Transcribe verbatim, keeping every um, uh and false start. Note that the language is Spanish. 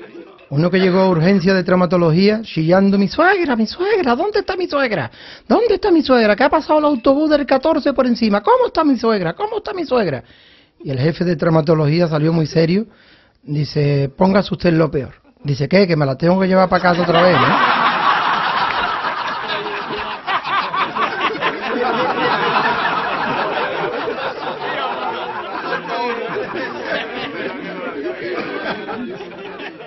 Uno que llegó a urgencia de traumatología chillando, mi suegra, mi suegra, ¿dónde está mi suegra? ¿Dónde está mi suegra? ¿Qué ha pasado el autobús del catorce por encima? ¿Cómo está mi suegra? ¿Cómo está mi suegra? Y el jefe de traumatología salió muy serio, dice, póngase usted lo peor. Dice, ¿qué? Que me la tengo que llevar para casa otra vez, ¿no?